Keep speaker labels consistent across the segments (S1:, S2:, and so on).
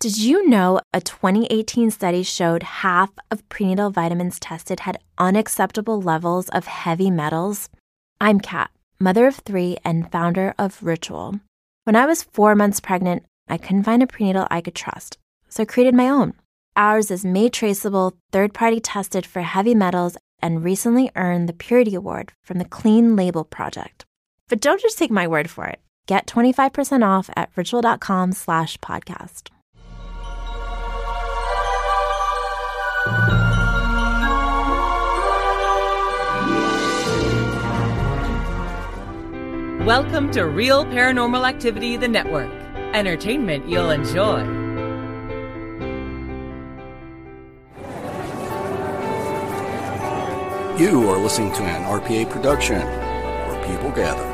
S1: Did you know a 2018 study showed half of prenatal vitamins tested had unacceptable levels of heavy metals? I'm Kat, mother of 3 and founder of Ritual. When I was 4 months pregnant, I couldn't find a prenatal I could trust, so I created my own. Ours is made traceable, third-party tested for heavy metals, and recently earned the Purity Award from the Clean Label Project. But don't just take my word for it. Get 25% off at ritual.com/podcast.
S2: Welcome to Real Paranormal Activity, the network. Entertainment you'll enjoy.
S3: You are listening to an RPA production where people gather.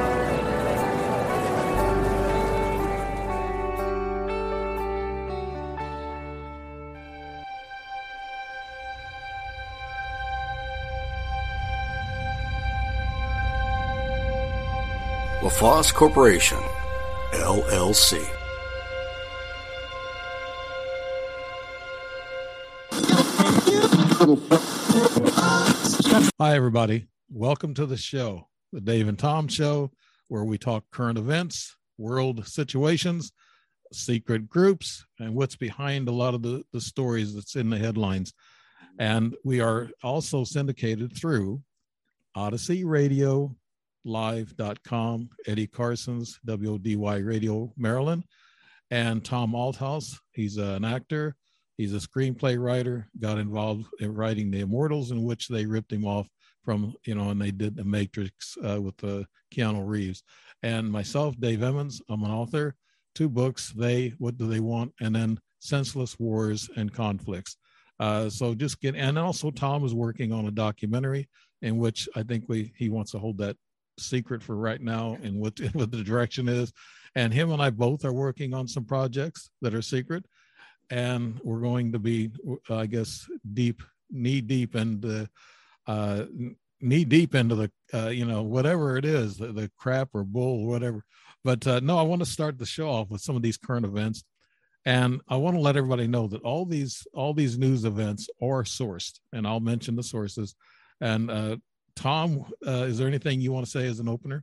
S3: LaFosse Corporation, LLC.
S4: Hi, everybody. Welcome to the show, the Dave and Tom Show, where we talk current events, world situations, secret groups, and what's behind a lot of the stories that's in the headlines. And we are also syndicated through Odyssey Radio, live.com, Eddie Carson's WODY Radio, Maryland, and Tom Althouse. He's an actor. He's a screenplay writer, got involved in writing The Immortals, in which they ripped him off from, and they did The Matrix with Keanu Reeves. And myself, Dave Emmons, I'm an author, 2 books, What Do They Want? And then Senseless Wars and Conflicts. And also Tom is working on a documentary in which I think he wants to hold that secret for right now and what the direction is. And him and I both are working on some projects that are secret. And we're going to be, I guess, knee deep into the, whatever it is, the crap or bull, or whatever. But no, I want to start the show off with some of these current events. And I want to let everybody know that all these news events are sourced, and I'll mention the sources. And Tom, is there anything you want to say as an opener?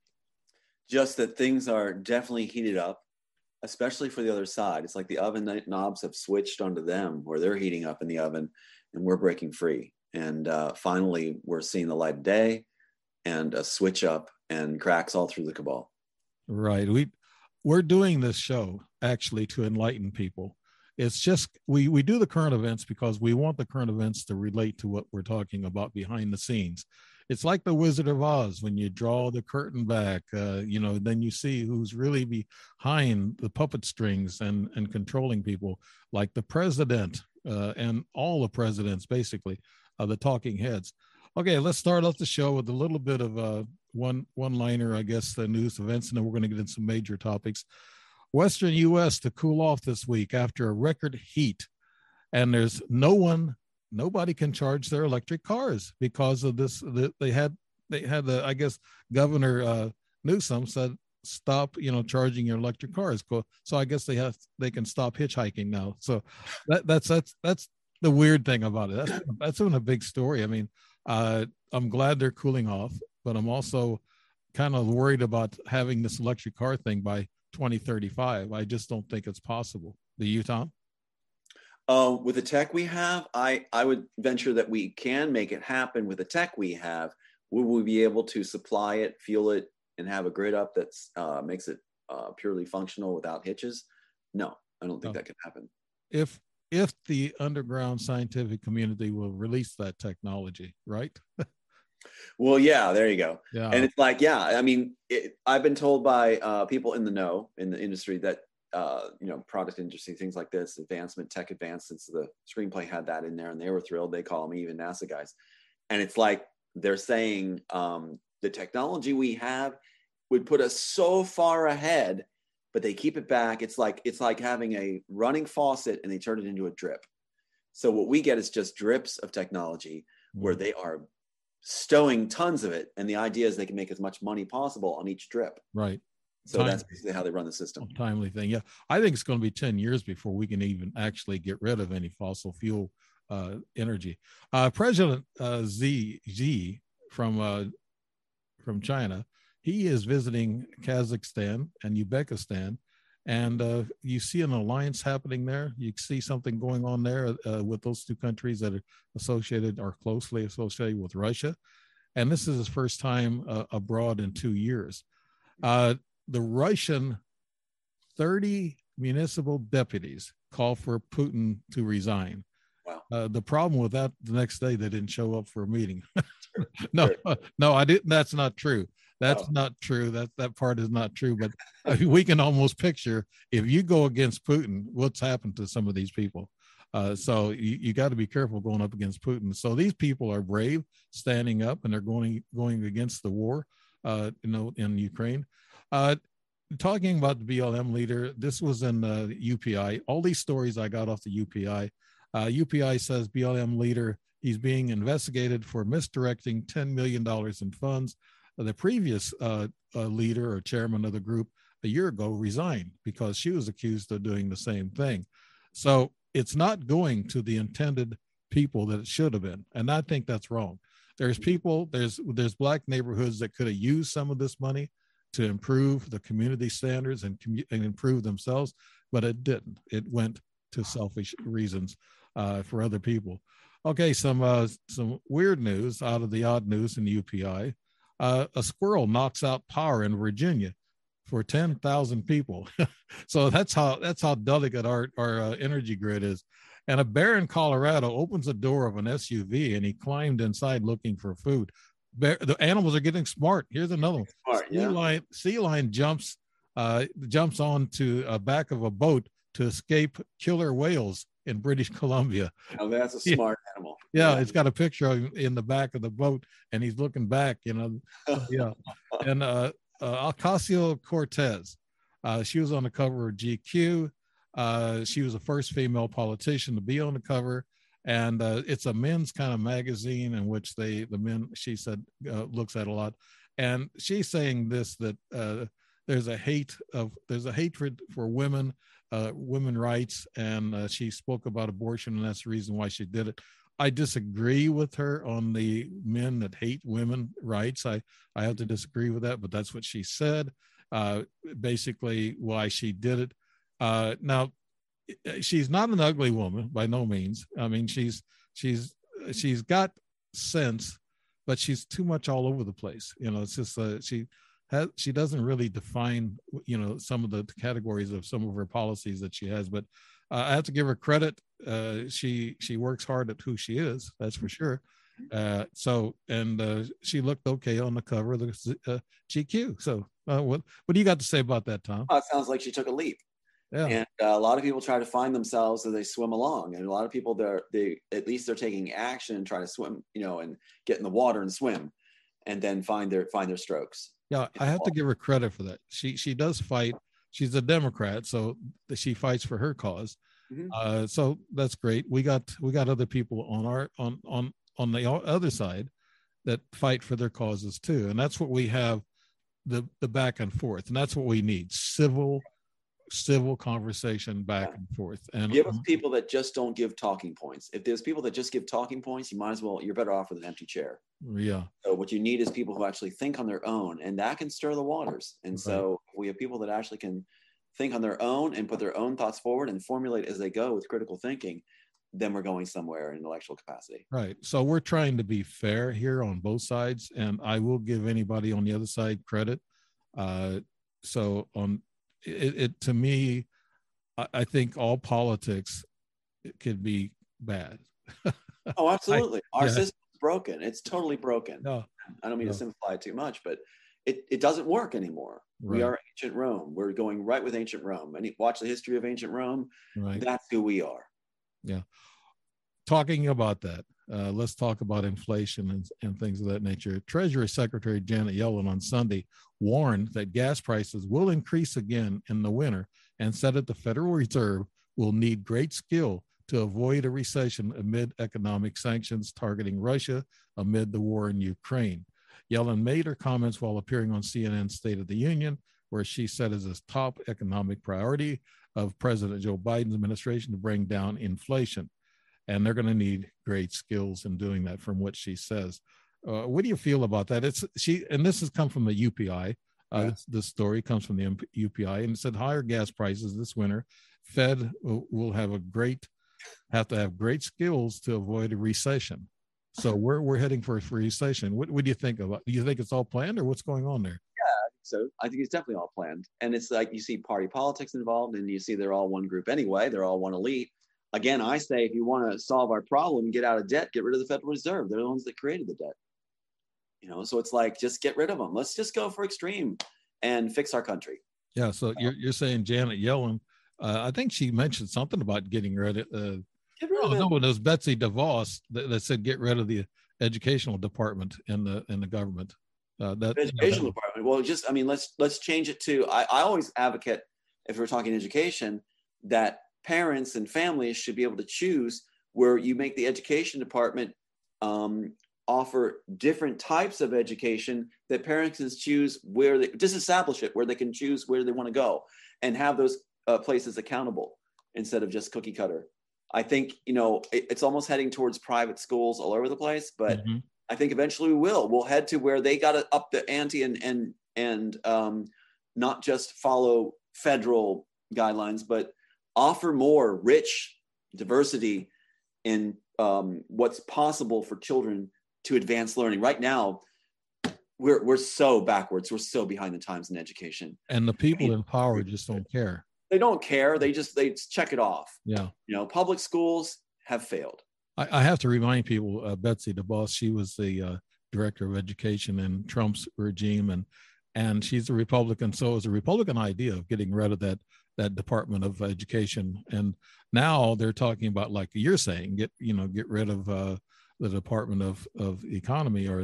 S5: Just that things are definitely heated up, especially for the other side. It's like the oven knobs have switched onto them, where they're heating up in the oven and we're breaking free. And finally, we're seeing the light of day and a switch up and cracks all through the cabal. Right.
S4: We're doing this show actually to enlighten people. It's just, we do the current events because we want the current events to relate to what we're talking about behind the scenes. It's like the Wizard of Oz. When you draw the curtain back, then you see who's really behind the puppet strings and controlling people, like the president and all the presidents, basically, the talking heads. Okay, let's start off the show with a little bit of one-liner, I guess, the news events, and then we're going to get into some major topics. Western U.S. to cool off this week after a record heat, and there's nobody can charge their electric cars because of this. They had I guess Governor Newsom said stop charging your electric cars. So I guess they can stop hitchhiking now. So that's the weird thing about it. That's been a big story. I mean, I'm glad they're cooling off, but I'm also kind of worried about having this electric car thing by 2035. I just don't think it's possible. Do you, Tom?
S5: With the tech we have, I would venture that we can make it happen with the tech we have. Will we be able to supply it, fuel it, and have a grid up that makes it purely functional without hitches? No, I don't think that can happen.
S4: If the underground scientific community will release that technology, right?
S5: Well, yeah, there you go.
S4: Yeah.
S5: And it's like, I mean, I've been told by people in the know, in the industry, that product industry, things like this, tech advancements, the screenplay had that in there and they were thrilled. They call me even NASA guys. And it's like, they're saying the technology we have would put us so far ahead, but they keep it back. It's like having a running faucet and they turn it into a drip. So what we get is just drips of technology where they are stowing tons of it. And the idea is they can make as much money possible on each drip.
S4: Right.
S5: So that's basically how they run the system.
S4: Timely thing. Yeah. I think it's going to be 10 years before we can even actually get rid of any fossil fuel energy. President Xi from China, he is visiting Kazakhstan and Uzbekistan, and you see an alliance happening there. You see something going on there with those two countries that are associated or closely associated with Russia. And this is his first time abroad in 2 years. The Russian 30 municipal deputies call for Putin to resign.
S5: Wow.
S4: The problem with that, the next day they didn't show up for a meeting. No, I didn't. That's not true. That's not true. That part is not true. But we can almost picture if you go against Putin, what's happened to some of these people. So you got to be careful going up against Putin. So these people are brave, standing up, and they're going against the war, in Ukraine. Talking about the BLM leader, this was in UPI. All these stories I got off the UPI. UPI says BLM leader, he's being investigated for misdirecting $10 million in funds. The previous leader or chairman of the group a year ago resigned because she was accused of doing the same thing. So it's not going to the intended people that it should have been. And I think that's wrong. There's people, there's Black neighborhoods that could have used some of this money to improve the community standards and improve themselves, but it didn't. It went to selfish reasons for other people. Okay, some weird news out of the odd news in the UPI. A squirrel knocks out power in Virginia for 10,000 people. So that's how delicate our energy grid is. And a bear in Colorado opens the door of an SUV and he climbed inside looking for food. The animals are getting smart. Here's another one.
S5: Smart, yeah.
S4: Sea lion jumps onto a back of a boat to escape killer whales in British Columbia.
S5: Oh, that's a smart animal.
S4: Yeah, it's got a picture of him in the back of the boat, and he's looking back. Yeah. And Ocasio-Cortez, she was on the cover of GQ. She was the first female politician to be on the cover. And it's a men's kind of magazine in which the men, she said, looks at a lot. And she's saying this, that there's a hatred for women, women rights. And she spoke about abortion, and that's the reason why she did it. I disagree with her on the men that hate women rights. I have to disagree with that, but that's what she said, basically why she did it. Now, she's not an ugly woman by no means. I mean, she's got sense, but she's too much all over the place. It's just she doesn't really define some of the categories of some of her policies that she has. But I have to give her credit. She works hard at who she is. That's for sure. She looked okay on the cover of the GQ. So what do you got to say about that, Tom?
S5: It sounds like she took a leap. Yeah. And a lot of people try to find themselves as they swim along, and a lot of people they're taking action and try to swim, and get in the water and swim, and then find their strokes.
S4: Yeah, I have to give her credit for that. She does fight. She's a Democrat, so she fights for her cause. Mm-hmm. So that's great. We got other people on the other side that fight for their causes too, and that's what we have, the back and forth, and that's what we need: civil conversation back and forth. And
S5: give us people that just don't give talking points. If there's people that just give talking points, you're better off with an empty chair.
S4: Yeah.
S5: So what you need is people who actually think on their own, and that can stir the waters. And right. So we have people that actually can think on their own and put their own thoughts forward and formulate as they go with critical thinking. Then we're going somewhere in intellectual capacity.
S4: Right. So we're trying to be fair here on both sides, and I will give anybody on the other side credit. So on it to me, I think all politics could be bad.
S5: Oh, absolutely. Our system's broken. It's totally broken. No, I don't mean to simplify it too much, but it doesn't work anymore. Right. We are ancient Rome. We're going right with ancient Rome. And watch the history of ancient Rome. Right. That's who we are.
S4: Yeah. Talking about that, let's talk about inflation and things of that nature. Treasury Secretary Janet Yellen on Sunday warned that gas prices will increase again in the winter and said that the Federal Reserve will need great skill to avoid a recession amid economic sanctions targeting Russia amid the war in Ukraine. Yellen made her comments while appearing on CNN's State of the Union, where she said is a top economic priority of President Joe Biden's administration to bring down inflation. And they're going to need great skills in doing that, from what she says. What do you feel about that? And this has come from the UPI. This story comes from the UPI, and it said higher gas prices this winter. Fed will have to have great skills to avoid a recession. So we're heading for a recession. What do you think about? Do you think it's all planned, or what's going on there?
S5: So I think it's definitely all planned. And it's like you see party politics involved, and you see they're all one group anyway. They're all one elite. Again, I say if you want to solve our problem, get out of debt, get rid of the Federal Reserve. They're the ones that created the debt. So it's like, just get rid of them. Let's just go for extreme and fix our country.
S4: Yeah. So you're saying Janet Yellen, I think she mentioned something about getting rid of it. No, it was Betsy DeVos that said get rid of the educational department in the government.
S5: Educational department. Well, let's change it to. I always advocate, if we're talking education, that parents and families should be able to choose where you make the education department offer different types of education that parents can choose where they just establish it, where they can choose where they want to go and have those places accountable instead of just cookie cutter. I think, it's almost heading towards private schools all over the place, but I think eventually we'll head to where they got to up the ante and not just follow federal guidelines, but offer more rich diversity in what's possible for children to advance learning. Right now, we're so backwards. We're so behind the times in education.
S4: And the people in power just don't care.
S5: They don't care. They check it off.
S4: Yeah.
S5: Public schools have failed.
S4: I have to remind people, Betsy DeVos, she was the director of education in Trump's regime, and she's a Republican. So it was a Republican idea of getting rid of that Department of Education. And now they're talking about, like you're saying, get rid of the Department of Economy, or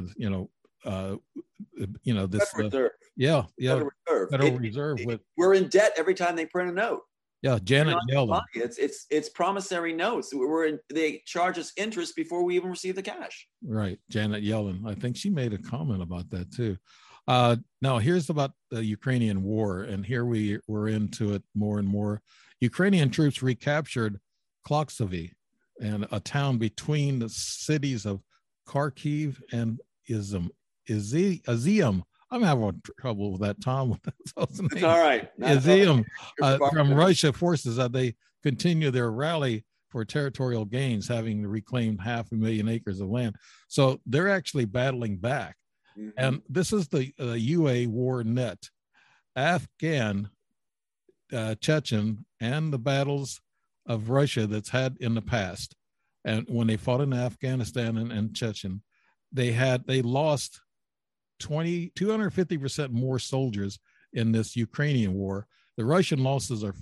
S4: this
S5: Federal Reserve.
S4: Federal Reserve.
S5: We're in debt every time they print a note.
S4: Yeah, Janet Yellen.
S5: It's promissory notes. They charge us interest before we even receive the cash.
S4: Right, Janet Yellen. I think she made a comment about that too. Now here's about the Ukrainian war, and here we're into it more and more. Ukrainian troops recaptured Kloksovy, and a town between the cities of Kharkiv and Izium. I'm having trouble with that, Tom.
S5: It's all right.
S4: Izium from Russia forces that they continue their rally for territorial gains, having reclaimed 500,000 acres of land. So they're actually battling back. Mm-hmm. And this is the UA War Net, Afghan, Chechen, and the battles of Russia that's had in the past. And when they fought in Afghanistan and Chechen, they lost 250% more soldiers in this Ukrainian war. The Russian losses are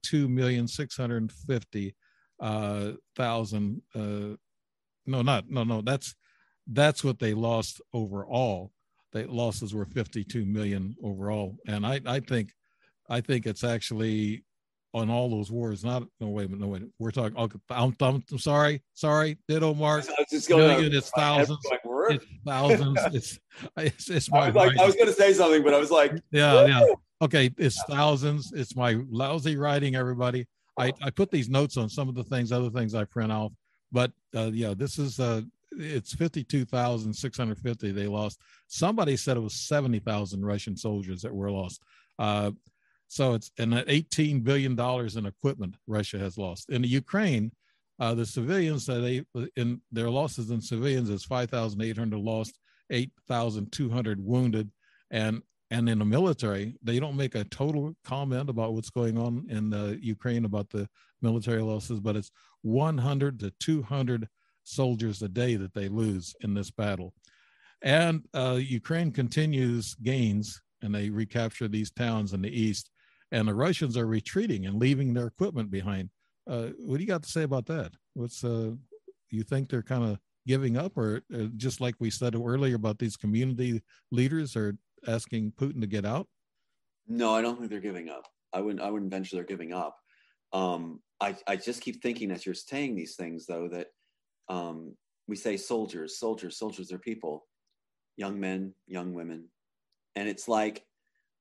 S4: 52,650,000. That's what they lost overall. The losses were 52 million overall. And I think it's actually on all those wars. No wait. We're talking. I'm sorry. Ditto, Mark. It's thousands. It's thousands. It's my.
S5: I was going to say something, but I was like,
S4: yeah. Okay, it's thousands. It's my lousy writing, everybody. I put these notes on some of the things, other things I print out. But this is it's 52,650 they lost. Somebody said it was 70,000 Russian soldiers that were lost. So it's $18 billion in equipment Russia has lost. In the Ukraine, the civilians, in their losses in civilians is 5,800 lost, 8,200 wounded, and in the military, they don't make a total comment about what's going on in Ukraine about the military losses, but it's 100 to 200 soldiers a day that they lose in this battle. And Ukraine continues gains, and they recapture these towns in the east. And the Russians are retreating and leaving their equipment behind. What do you got to say about that? You think they're kind of giving up, or just like we said earlier about these community leaders are asking Putin to get out?
S5: No, I don't think they're giving up. I wouldn't venture they're giving up. I just keep thinking as you're saying these things, though, that we say soldiers are people, young men, young women. And it's like,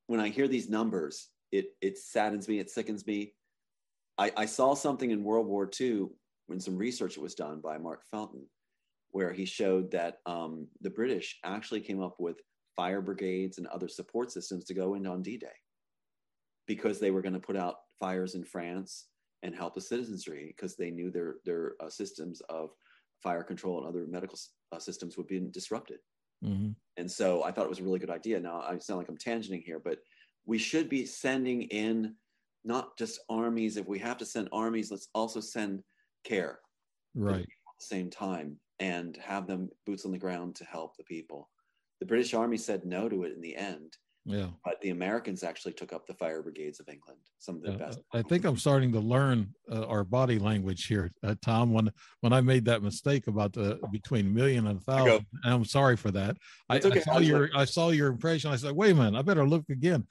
S5: when I hear these numbers, it saddens me, it sickens me. I saw something in World War II when some research was done by Mark Felton, where he showed that the British actually came up with fire brigades and other support systems to go in on D-Day because they were going to put out fires in France and help the citizenry because they knew their systems of fire control and other medical systems would be disrupted.
S4: Mm-hmm.
S5: And so I thought it was a really good idea. Now I sound like I'm tangenting here, but we should be sending in not just armies. If we have to send armies, let's also send care
S4: right
S5: at the same time and have them boots on the ground to help the people. The British Army said no to it in the end.
S4: Yeah.
S5: But the Americans actually took up the fire brigades of England, some of the best.
S4: I think I'm starting to learn our body language here, Tom. When I made that mistake about the between million and 1,000, and I'm sorry for that.
S5: Okay.
S4: I saw your impression. I said, wait a minute, I better look again.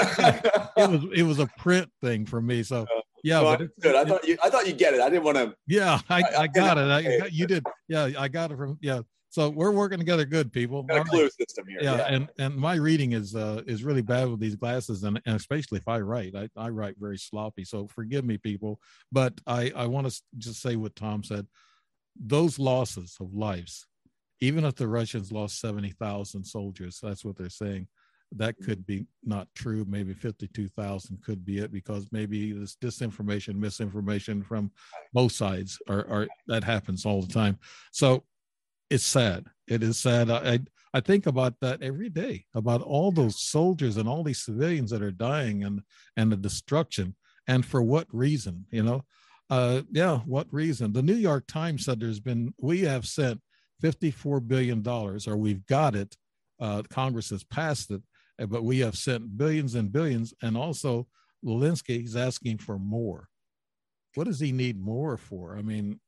S4: it was a print thing for me. So yeah,
S5: no,
S4: but
S5: good. I thought you get it. I didn't want to.
S4: Yeah, I got it. You did. Yeah, I got it from So we're working together good, people.
S5: Got a clue system here.
S4: Yeah, and my reading is really bad with these glasses, and especially if I write. I write very sloppy, so forgive me, people. But I want to just say what Tom said. Those losses of lives, even if the Russians lost 70,000 soldiers, that's what they're saying, that could be not true. Maybe 52,000 could be it, because maybe this disinformation, misinformation from both sides are that happens all the time. So it's sad. It is sad. I think about that every day, about all those soldiers and all these civilians that are dying and the destruction, and for what reason, what reason? The New York Times said we have sent $54 billion, or we've got it. Congress has passed it, but we have sent billions and billions. And also Zelensky is asking for more. What does he need more for? I mean,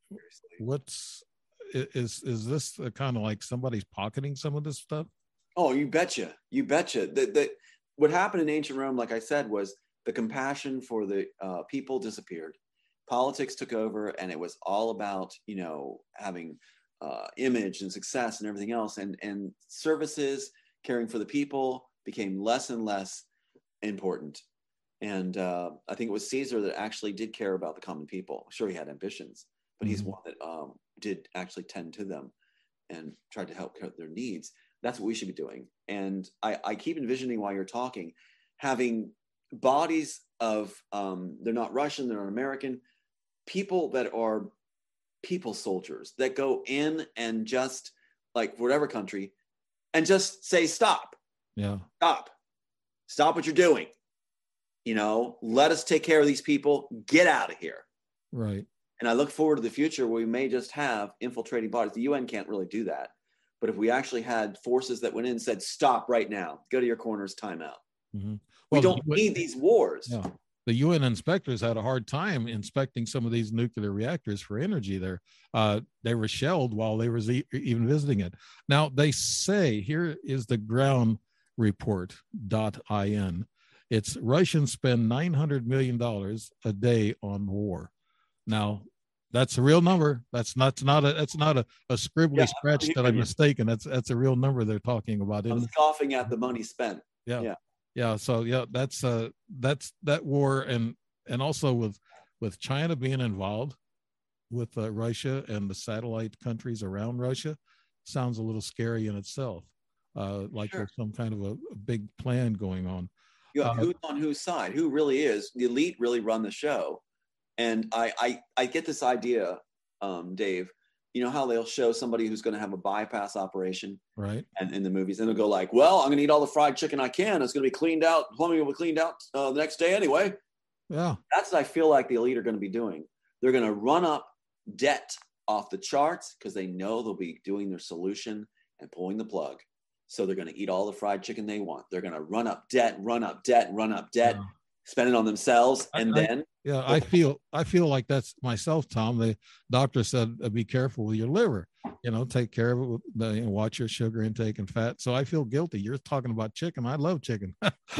S4: is this kind of like somebody's pocketing some of this stuff?
S5: Oh, you betcha. What happened in ancient Rome, like I said, was the compassion for the people disappeared. Politics took over, and it was all about, having image and success and everything else. And services, caring for the people became less and less important. And I think it was Caesar that actually did care about the common people. Sure, he had ambitions, but he's one that did actually tend to them and tried to help their needs. That's what we should be doing. And I keep envisioning while you're talking, having bodies of, they're not Russian, they're not American, people that are people soldiers that go in and just, like whatever country, and just say, stop.
S4: Yeah.
S5: Stop what you're doing. Let us take care of these people. Get out of here.
S4: Right.
S5: And I look forward to the future where we may just have infiltrating bodies. The UN can't really do that. But if we actually had forces that went in and said, stop right now, go to your corners, time out.
S4: Mm-hmm.
S5: We don't need these wars.
S4: Yeah. The UN inspectors had a hard time inspecting some of these nuclear reactors for energy there. They were shelled while they were even visiting it. Now, they say, here is the ground report.in. It's Russians spend $900 million a day on war. Now, that's a real number. That's not a scribbly scratch that I'm mistaken. That's a real number they're talking about.
S5: I'm scoffing at the money spent.
S4: Yeah. So that's that war, and also with China being involved with Russia and the satellite countries around Russia, sounds a little scary in itself. Like there's some kind of a big plan going on.
S5: Who's on whose side? Who really is? The elite really run the show. And I get this idea, Dave, you know how they'll show somebody who's going to have a bypass operation,
S4: right? And
S5: in the movies, and they'll go like, well, I'm going to eat all the fried chicken I can. It's going to be cleaned out. Plumbing will be cleaned out the next day anyway.
S4: Yeah.
S5: That's what I feel like the elite are going to be doing. They're going to run up debt off the charts because they know they'll be doing their solution and pulling the plug. So they're going to eat all the fried chicken they want. They're going to run up debt, spend it on themselves. And
S4: I feel like that's myself, Tom. The doctor said, be careful with your liver, take care of it, watch your sugar intake and fat. So I feel guilty. You're talking about chicken. I love chicken.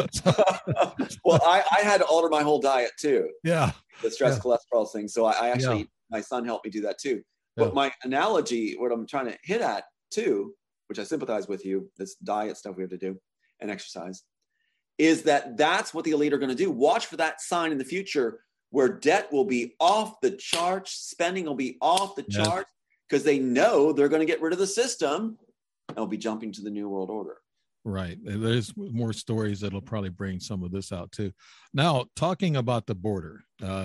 S5: Well, I had to alter my whole diet too.
S4: Yeah.
S5: The stress cholesterol thing. So I actually, my son helped me do that too. But my analogy, what I'm trying to hit at too, which I sympathize with you, this diet stuff we have to do and exercise, is that that's what the elite are going to do. Watch for that sign in the future where debt will be off the charts, spending will be off the charts, because they know they're going to get rid of the system and will be jumping to the New World Order.
S4: Right. There's more stories that'll probably bring some of this out too. Now, talking about the border,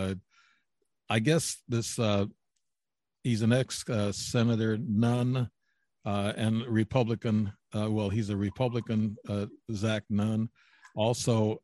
S4: I guess this, he's an ex-Senator Nunn and Republican. He's a Republican, Zach Nunn. Also,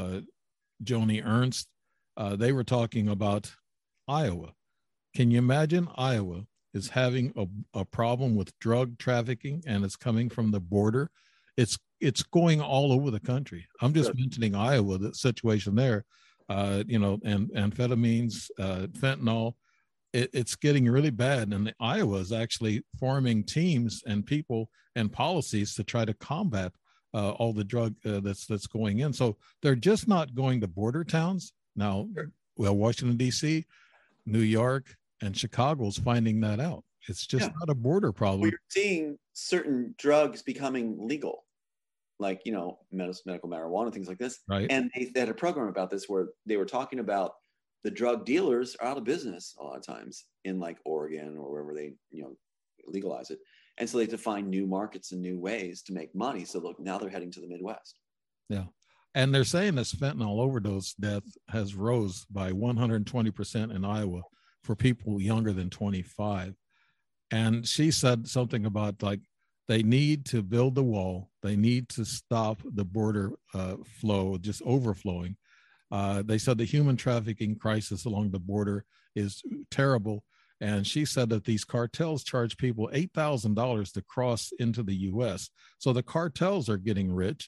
S4: Joni Ernst. They were talking about Iowa. Can you imagine Iowa is having a problem with drug trafficking, and it's coming from the border? It's going all over the country. I'm just mentioning Iowa, the situation there, and amphetamines, fentanyl. It's getting really bad, and Iowa is actually forming teams and people and policies to try to combat all the drug that's going in. So they're just not going to border towns now. Well, Washington D.C., New York, and Chicago's finding that out. It's just not a border problem.
S5: We're seeing certain drugs becoming legal, like, medical marijuana, things like this.
S4: Right.
S5: And they had a program about this where they were talking about the drug dealers are out of business a lot of times in like Oregon or wherever they, legalize it. And so they have to find new markets and new ways to make money. So look, now they're heading to the Midwest.
S4: Yeah. And they're saying this fentanyl overdose death has rose by 120% in Iowa for people younger than 25. And she said something about like, they need to build the wall. They need to stop the border flow, just overflowing. They said the human trafficking crisis along the border is terrible. And she said that these cartels charge people $8,000 to cross into the U.S. So the cartels are getting rich.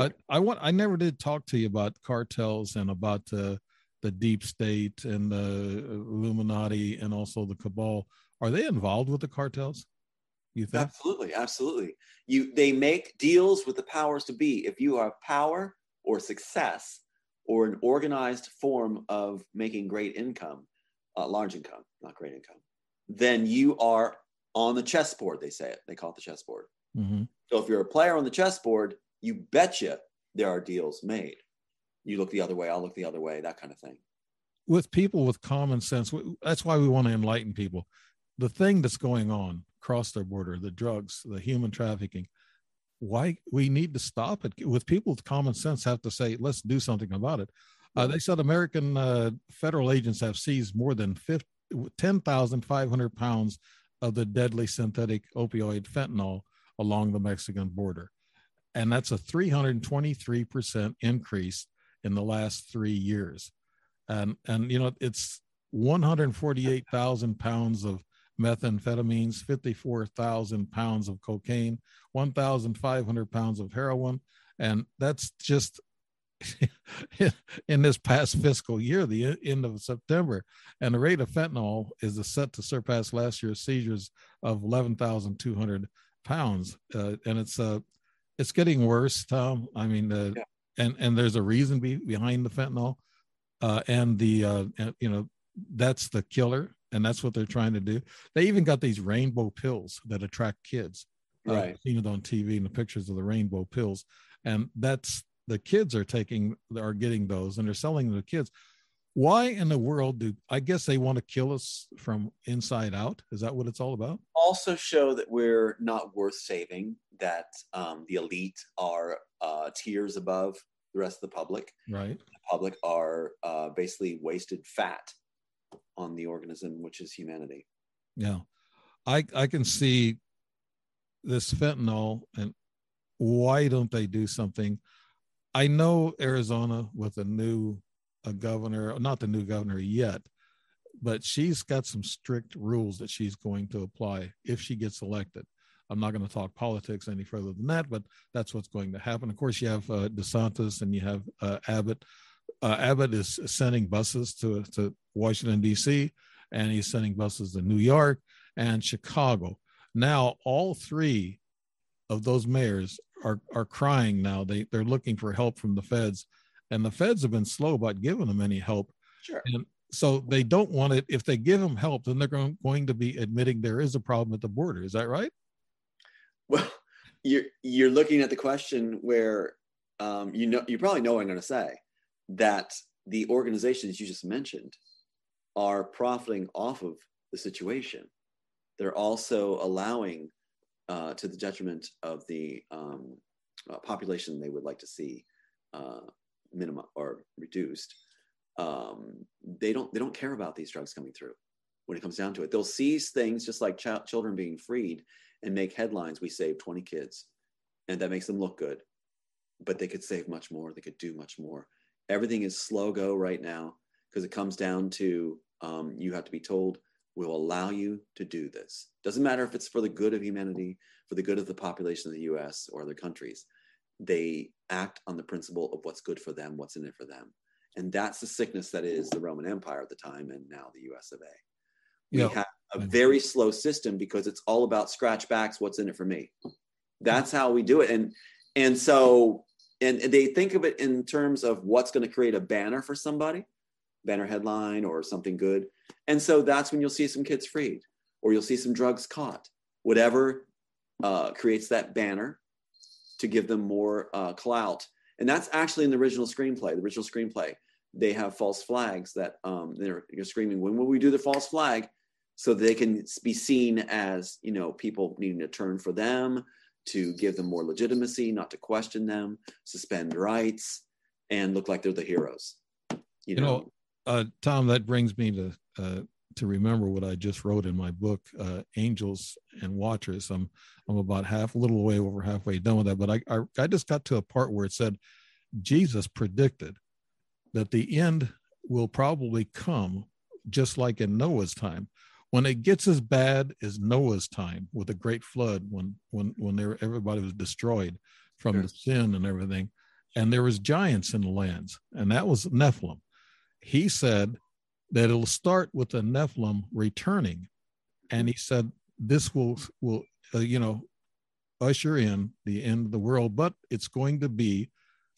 S4: I never did talk to you about cartels and about the deep state and the Illuminati and also the cabal. Are they involved with the cartels, you think?
S5: Absolutely. They make deals with the powers to be. If you have power or success or an organized form of making great income, large income, not great income, then you are on the chessboard, they say it. They call it the chessboard.
S4: Mm-hmm.
S5: So if you're a player on the chessboard, you betcha there are deals made. You look the other way, I'll look the other way, that kind of thing.
S4: With people with common sense, that's why we want to enlighten people. The thing that's going on across their border, the drugs, the human trafficking, why we need to stop it. With people with common sense have to say, let's do something about it. They said American federal agents have seized more than 10,500 pounds of the deadly synthetic opioid fentanyl along the Mexican border. And that's a 323% increase in the last 3 years. And it's 148,000 pounds of methamphetamines, 54,000 pounds of cocaine, 1,500 pounds of heroin. And that's just in this past fiscal year, the end of September. And the rate of fentanyl is set to surpass last year's seizures of 11,200 pounds. And it's getting worse, Tom. I mean, and there's a reason behind the fentanyl. That's the killer. And that's what they're trying to do. They even got these rainbow pills that attract kids.
S5: Right.
S4: I've seen it on TV and the pictures of the rainbow pills. And that's the kids are getting those and they're selling them to kids. Why in the world I guess they want to kill us from inside out? Is that what it's all about?
S5: Also show that we're not worth saving, that the elite are tiers above the rest of the public.
S4: Right.
S5: The public are basically wasted fat on the organism, which is humanity.
S4: Yeah. I can see this fentanyl, and why don't they do something? I know Arizona with a governor, not the new governor yet, but she's got some strict rules that she's going to apply if she gets elected. I'm not going to talk politics any further than that, but that's what's going to happen. Of course, you have DeSantis and you have Abbott. Abbott is sending buses to Washington, D.C., and he's sending buses to New York and Chicago. Now, all three of those mayors are crying now. They're looking for help from the feds, and the feds have been slow about giving them any help.
S5: Sure.
S4: And so they don't want it. If they give them help, then they're going to be admitting there is a problem at the border. Is that right?
S5: Well, you're looking at the question where you probably know what I'm going to say, that the organizations you just mentioned are profiting off of the situation. They're also allowing, to the detriment of the population they would like to see minimum or reduced. They don't care about these drugs coming through. When it comes down to it, they'll seize things just like children being freed and make headlines. We saved 20 kids, and that makes them look good. But they could save much more. They could do much more. Everything is slow go right now because it comes down to you have to be told, we'll allow you to do this. Doesn't matter if it's for the good of humanity, for the good of the population of the US or other countries. They act on the principle of what's good for them, what's in it for them. And that's the sickness that is the Roman Empire at the time and now the US of A. We have a very slow system because it's all about scratch backs, what's in it for me. That's how we do it. And so they think of it in terms of what's going to create a banner for somebody, banner headline or something good. And so that's when you'll see some kids freed or you'll see some drugs caught, whatever creates that banner to give them more clout. And that's actually in the original screenplay. The original screenplay, they have false flags that you're screaming, when will we do the false flag? So they can be seen as, people needing to turn for them, to give them more legitimacy, not to question them, suspend rights, and look like they're the heroes.
S4: Tom, that brings me to remember what I just wrote in my book, Angels and Watchers. I'm about a little way over halfway done with that, but I just got to a part where it said Jesus predicted that the end will probably come just like in Noah's time. When it gets as bad as Noah's time with a great flood, when everybody was destroyed from the sin and everything, and there was giants in the lands, and that was Nephilim. He said that it'll start with the Nephilim returning, and he said this will usher in the end of the world, but it's going to be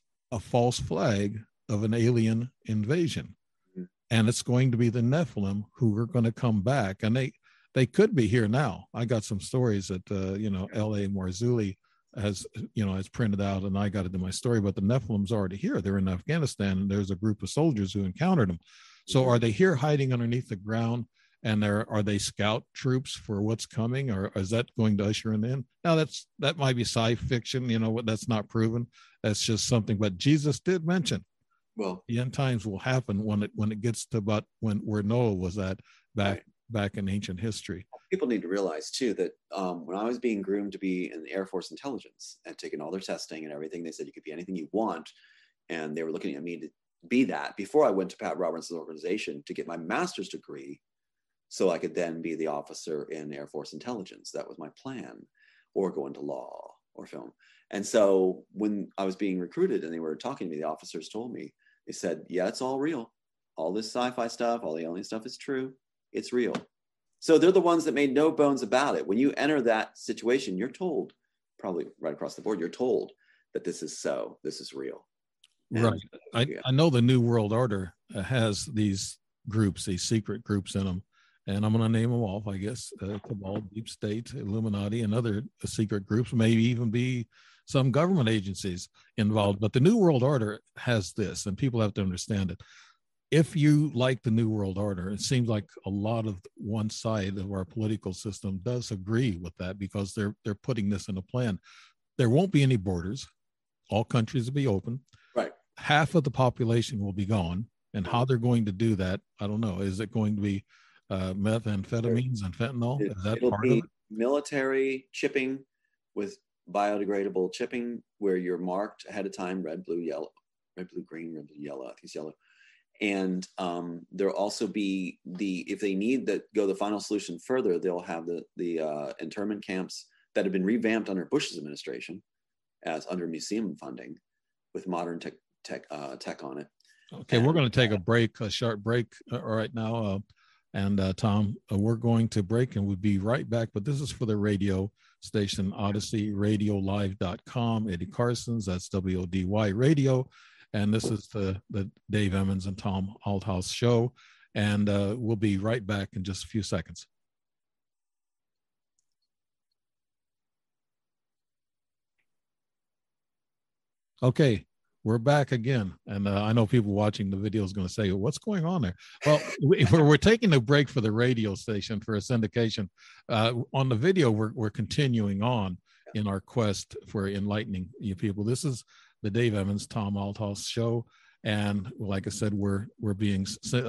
S4: a false flag of an alien invasion. And it's going to be the Nephilim who are going to come back. And they could be here now. I got some stories that, L.A. Marzulli has printed out, and I got it in my story, but the Nephilim's already here. They're in Afghanistan, and there's a group of soldiers who encountered them. So are they here hiding underneath the ground? And are they scout troops for what's coming, or is that going to usher them in? Now that might be sci fiction, that's not proven. That's just something, but Jesus did mention, well, the end times will happen when it gets to about where Noah was at back in ancient history.
S5: People need to realize too that when I was being groomed to be in the Air Force intelligence and taking all their testing and everything, they said you could be anything you want, and they were looking at me to be that before I went to Pat Robertson's organization to get my master's degree, so I could then be the officer in Air Force intelligence. That was my plan, or go into law or film. And so when I was being recruited and they were talking to me, the officers told me, they said, yeah, it's all real. All this sci-fi stuff, all the alien stuff is true. It's real. So they're the ones that made no bones about it. When you enter that situation, you're told, probably right across the board, you're told that this is so, this is real.
S4: And, right. I know the New World Order has these groups, these secret groups in them. And I'm going to name them off, I guess, Cabal, Deep State, Illuminati, and other secret groups, maybe even be some government agencies involved. But the New World Order has this, and people have to understand it. If you like the New World Order, it seems like a lot of one side of our political system does agree with that, because they're putting this in a plan. There won't be any borders. All countries will be open.
S5: Right.
S4: Half of the population will be gone. And how they're going to do that, I don't know. Is it going to be methamphetamines and fentanyl? Is that part of it?
S5: Military chipping with biodegradable chipping, where you're marked ahead of time, red, blue, yellow, red, blue, green, red, blue, yellow. I think it's yellow. And there'll also be if they need to go the final solution further, they'll have the internment camps that have been revamped under Bush's administration as under museum funding with modern tech on it.
S4: Okay, and we're going to take a short break right now. And Tom, we're going to break and we'll be right back. But this is for the radio station, Odyssey, radiolive.com, Eddie Carson's, that's WODY Radio. And this is the Dave Emmons and Tom Althouse show. And we'll be right back in just a few seconds. Okay, We're back again, and I know people watching the video is going to say, "What's going on there?" Well, we're taking a break for the radio station for a syndication. On the video, we're continuing on in our quest for enlightening you people. This is the Dave Evans, Tom Althoff show, and like I said, we're being,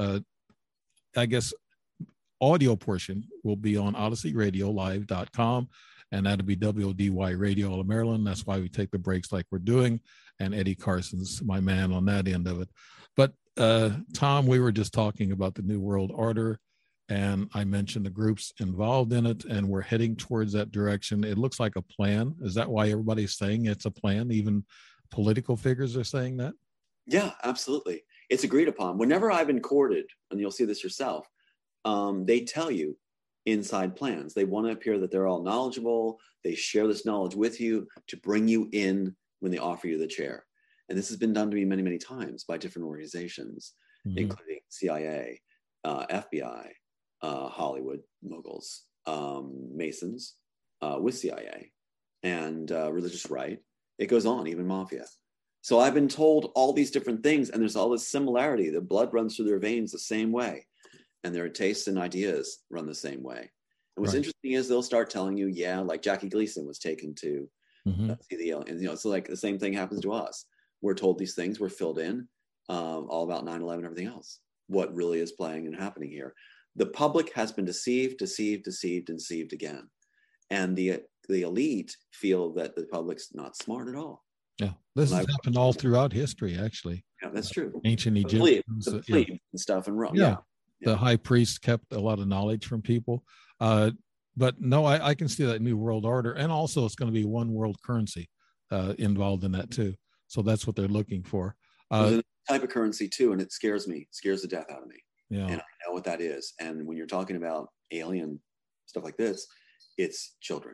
S4: I guess, audio portion will be on OdysseyRadioLive.com, and that'll be WODY Radio All of Maryland. That's why we take the breaks like we're doing. And Eddie Carson's my man on that end of it. But Tom, we were just talking about the New World Order, and I mentioned the groups involved in it, and we're heading towards that direction. It looks like a plan. Is that why everybody's saying it's a plan? Even political figures are saying that?
S5: Yeah, absolutely. It's agreed upon. Whenever I've been courted, and you'll see this yourself, they tell you inside plans. They want to appear that they're all knowledgeable. They share this knowledge with you to bring you in when they offer you the chair. And this has been done to me many, many times by different organizations, including CIA, FBI, Hollywood moguls, Masons, with CIA, and religious right. It goes on, even mafia. So I've been told all these different things, and there's all this similarity. The blood runs through their veins the same way, and their tastes and ideas run the same way. And what's interesting is they'll start telling you, yeah, like Jackie Gleason was taken to see the aliens. You know, so like the same thing happens to us. We're told these things, we're filled in, all about 9/11 and everything else. What really is playing and happening here? The public has been deceived again. And the elite feel that the public's not smart at all.
S4: Yeah, this has happened all throughout history, actually.
S5: Yeah, that's true.
S4: Ancient Egyptians,
S5: the plebes and stuff in Rome.
S4: Yeah. The high priest kept a lot of knowledge from people. But no, I can see that New World Order. And also it's going to be one world currency involved in that too. So that's what they're looking for.
S5: There's a type of currency too, and it scares me, scares the death out of me.
S4: Yeah.
S5: And I know what that is. And when you're talking about alien stuff like this, it's children.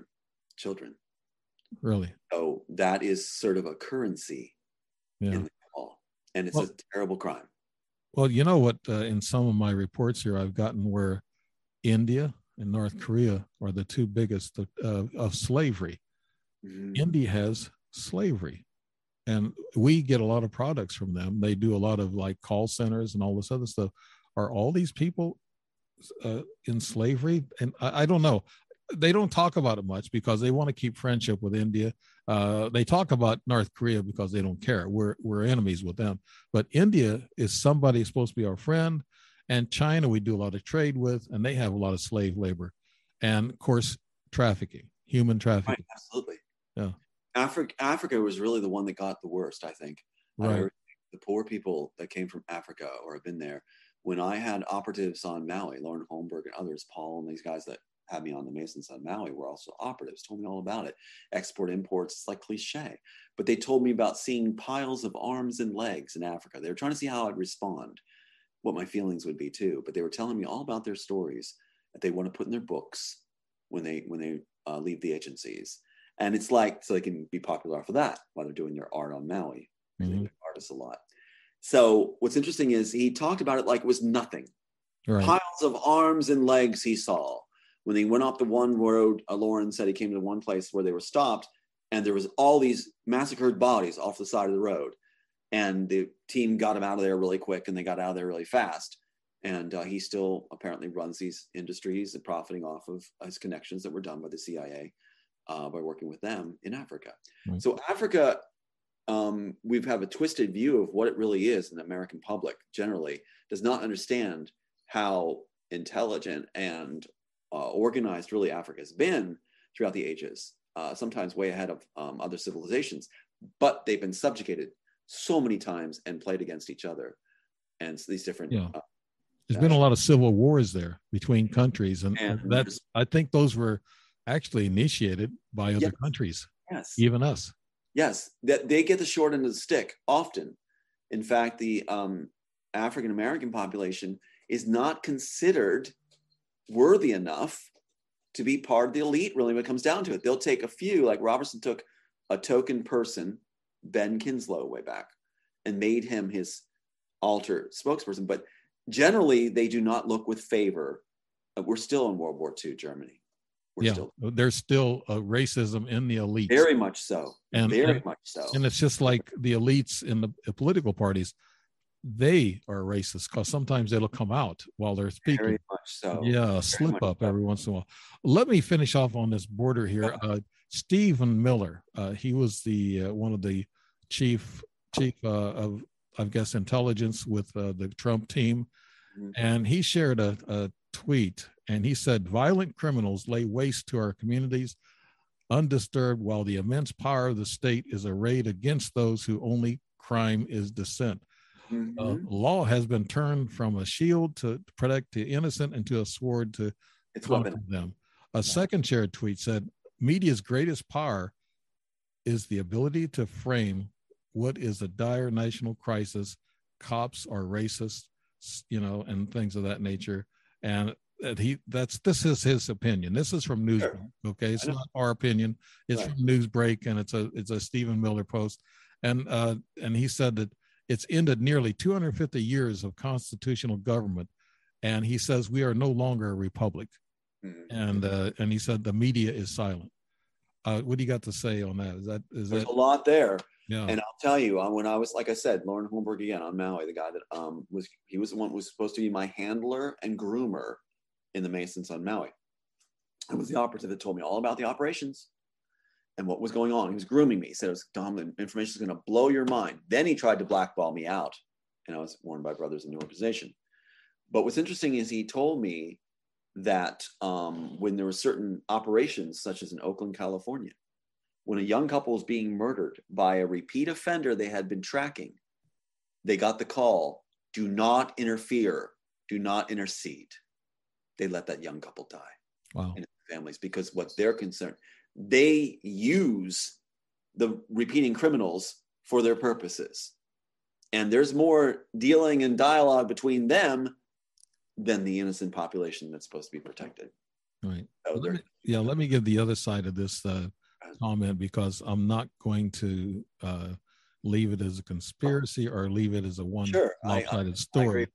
S4: Really?
S5: So that is sort of a currency in the law. And it's a terrible crime.
S4: Well, you know what, in some of my reports here, I've gotten where India and North Korea are the two biggest of slavery. India has slavery, and we get a lot of products from them. They do a lot of like call centers and all this other stuff. Are all these people in slavery? And I don't know. They don't talk about it much because they want to keep friendship with India. They talk about North Korea because they don't care. We're enemies with them. But India is somebody supposed to be our friend. And China, we do a lot of trade with, and they have a lot of slave labor. And of course, trafficking, human trafficking.
S5: Right, absolutely.
S4: Yeah.
S5: Africa was really the one that got the worst, I think.
S4: Right.
S5: The poor people that came from Africa or have been there. When I had operatives on Maui, Lauren Holmberg and others, Paul and these guys that had me on the Masons on Maui were also operatives, told me all about it. Export, imports, it's like cliche. But they told me about seeing piles of arms and legs in Africa. They were trying to see how I'd respond, what my feelings would be too. But they were telling me all about their stories that they want to put in their books when they leave the agencies. And it's like, so they can be popular off of that while they're doing their art on Maui. They're artists a lot. So what's interesting is he talked about it like it was nothing. Right. Piles of arms and legs he saw. When they went off the one road, Lauren said he came to one place where they were stopped, and there was all these massacred bodies off the side of the road. And the team got him out of there really quick, and they got out of there really fast. And he still apparently runs these industries and profiting off of his connections that were done by the CIA by working with them in Africa. Right. So Africa, we've have a twisted view of what it really is, and the American public generally does not understand how intelligent and organized really Africa has been throughout the ages, sometimes way ahead of other civilizations, but they've been subjugated so many times and played against each other. And so these different
S4: there's been a lot of civil wars there between countries, and that's, I think those were actually initiated by other countries, even us.
S5: Yes, that they get the short end of the stick often. In fact, the African American population is not considered worthy enough to be part of the elite, really, when it comes down to it. They'll take a few, like Robertson took a token person, Ben Kinslow, way back, and made him his alter spokesperson. But generally, they do not look with favor. We're still in World War II, Germany.
S4: There's still racism in the elites.
S5: Very much so.
S4: And it's just like the elites in the political parties. They are racist because sometimes it'll come out while they're speaking.
S5: Very much so.
S4: Yeah, slip up every once in a while. Let me finish off on this border here. Stephen Miller, he was the one of the chief of, I guess, intelligence with the Trump team, and he shared a tweet, and he said, "Violent criminals lay waste to our communities undisturbed, while the immense power of the state is arrayed against those who only crime is dissent." Law has been turned from a shield to protect the innocent into a sword to conquer them. A second shared tweet said, "Media's greatest power is the ability to frame what is a dire national crisis. Cops are racist, and things of that nature." And this is his opinion. This is from Newsbreak. Okay, it's not our opinion. It's from Newsbreak, and it's a Stephen Miller post. And he said that it's ended nearly 250 years of constitutional government, and he says we are no longer a republic. And he said the media is silent. What do you got to say on that? There's
S5: a lot there.
S4: Yeah.
S5: And I'll tell you, when I was, like I said, Lauren Holmberg again on Maui, the guy that was the one who was supposed to be my handler and groomer in the Masons on Maui. It was the operative that told me all about the operations and what was going on. He was grooming me. He said, "Dom, the information is going to blow your mind." Then he tried to blackball me out, and I was warned by brothers in the organization. But what's interesting is he told me that when there were certain operations, such as in Oakland, California, when a young couple was being murdered by a repeat offender they had been tracking, they got the call, "Do not interfere, do not intercede." They let that young couple die.
S4: Wow.
S5: And families, because what they're concerned, they use the repeating criminals for their purposes. And there's more dealing and dialogue between them than the innocent population that's supposed to be protected.
S4: Right. So let me give the other side of this comment, because I'm not going to leave it as a conspiracy or leave it as a one-sided story.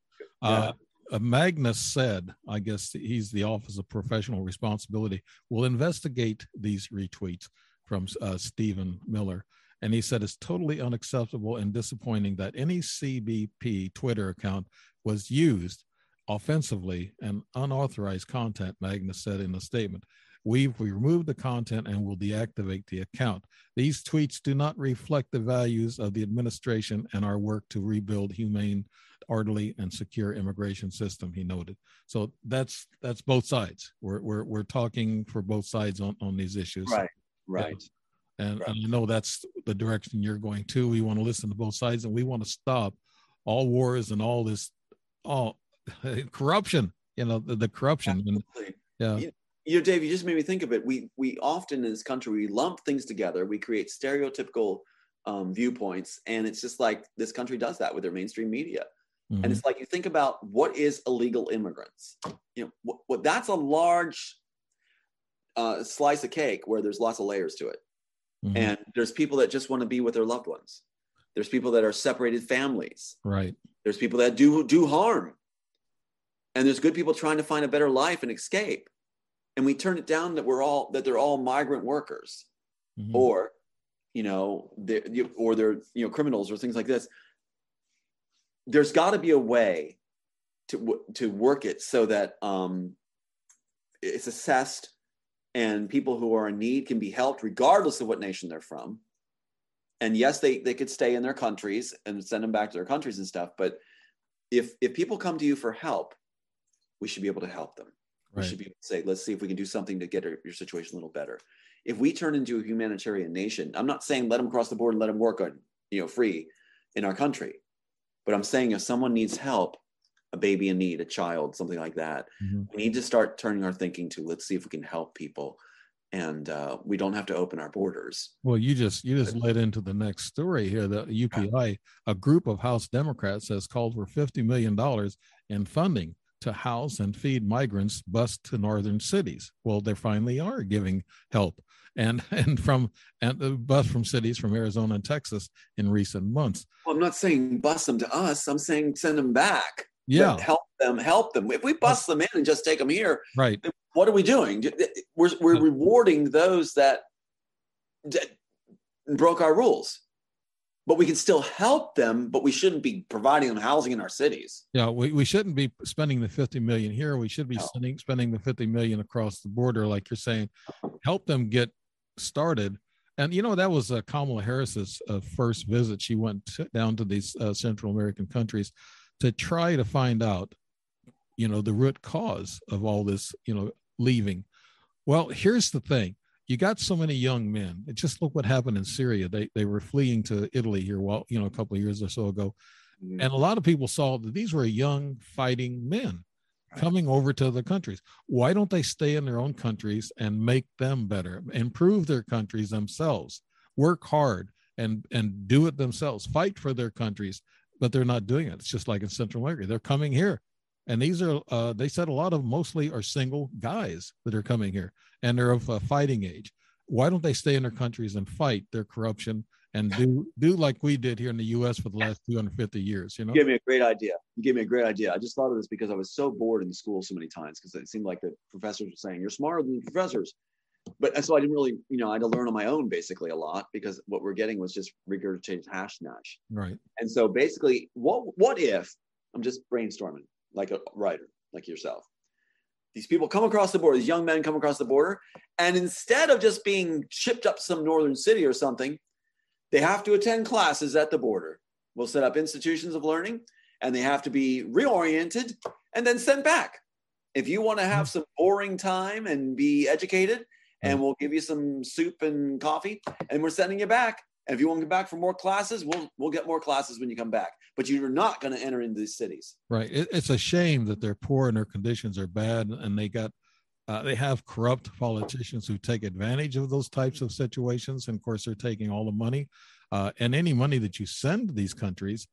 S4: Magnus said, I guess he's the Office of Professional Responsibility, will investigate these retweets from Stephen Miller. And he said it's totally unacceptable and disappointing that any CBP Twitter account was used offensively and unauthorized content, Magnus said in a statement. We removed the content and will deactivate the account. These tweets do not reflect the values of the administration and our work to rebuild humane, orderly, and secure immigration system, he noted. So that's both sides. We're talking for both sides on these issues.
S5: Right.
S4: And I know that's the direction you're going to. We want to listen to both sides, and we want to stop all wars and all this, corruption. The corruption.
S5: Absolutely.
S4: And,
S5: Dave, you just made me think of it. We often in this country, we lump things together. We create stereotypical viewpoints. And it's just like this country does that with their mainstream media. Mm-hmm. And it's like, you think about what is illegal immigrants. What that's a large slice of cake where there's lots of layers to it. Mm-hmm. And there's people that just want to be with their loved ones. There's people that are separated families.
S4: Right.
S5: There's people that do harm. And there's good people trying to find a better life and escape. And we turn it down that they're all migrant workers, mm-hmm. or they're criminals or things like this. There's got to be a way to work it so that it's assessed, and people who are in need can be helped regardless of what nation they're from. And yes, they could stay in their countries and send them back to their countries and stuff. But if people come to you for help, we should be able to help them. Right. We should be able to say, let's see if we can do something to get your situation a little better. If we turn into a humanitarian nation, I'm not saying let them cross the border and let them work on, free in our country. But I'm saying if someone needs help, a baby in need, a child, something like that, mm-hmm. we need to start turning our thinking to, let's see if we can help people. And we don't have to open our borders.
S4: Well, you just led into the next story here. The UPI, a group of House Democrats, has called for $50 million in funding to house and feed migrants bused to northern cities. Well, they finally are giving help and the bus from cities from Arizona and Texas in recent months.
S5: Well, I'm not saying bus them to us. I'm saying send them back.
S4: Yeah.
S5: Help help them. If we bust them in and just take them here,
S4: right?
S5: What are we doing? We're rewarding those that broke our rules. But we can still help them, but we shouldn't be providing them housing in our cities.
S4: Yeah, we shouldn't be spending the 50 million here. We should be spending the 50 million across the border, like you're saying. Help them get started. And that was Kamala Harris's first visit. She went down to these Central American countries to try to find out, the root cause of all this, leaving. Well, here's the thing. You got so many young men. Just look what happened in Syria. They were fleeing to Italy here, a couple of years or so ago. And a lot of people saw that these were young fighting men coming over to the countries. Why don't they stay in their own countries and make them better, improve their countries themselves, work hard and do it themselves, fight for their countries, but they're not doing it. It's just like in Central America. They're coming here. And these are, they said a lot of mostly are single guys that are coming here, and they're of fighting age. Why don't they stay in their countries and fight their corruption and do like we did here in the U.S. for the last 250 years? You
S5: gave me a great idea. You gave me a great idea. I just thought of this because I was so bored in school so many times because it seemed like the professors were saying, you're smarter than the professors. But so I didn't really, I had to learn on my own basically a lot because what we're getting was just regurgitated hash nash.
S4: Right.
S5: And so basically, what if, I'm just brainstorming, like a writer like yourself. These people come across the border, these young men come across the border, and instead of just being shipped up to some northern city or something, they have to attend classes at the border. We'll set up institutions of learning, and they have to be reoriented and then sent back. If you want to have some boring time and be educated, and we'll give you some soup and coffee, and we're sending you back. And if you want to come back for more classes, we'll get more classes when you come back. But you're not going to enter into these cities.
S4: Right. It's a shame that they're poor and their conditions are bad, and they have corrupt politicians who take advantage of those types of situations. And of course, they're taking all the money, and any money that you send to these countries,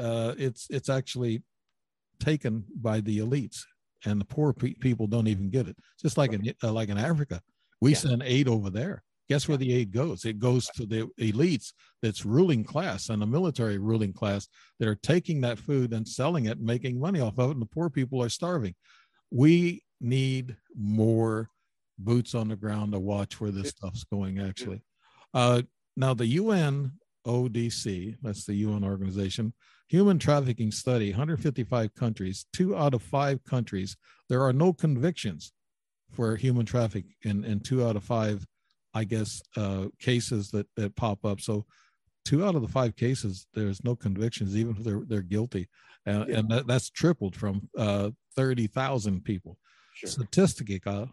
S4: it's actually taken by the elites, and the poor people don't even get it. Just like in Africa, we send aid over there. Guess where the aid goes? It goes to the elites, that's ruling class and the military ruling class, that are taking that food and selling it, making money off of it, and the poor people are starving. We need more boots on the ground to watch where this stuff's going, actually. Now, the UNODC, that's the UN organization, human trafficking study, 155 countries, 2 out of 5 countries, there are no convictions for human trafficking in 2 out of 5 cases that pop up. So 2 out of the 5 cases, there's no convictions, even if they're guilty. And that's tripled from 30,000 people. Sure. Statistica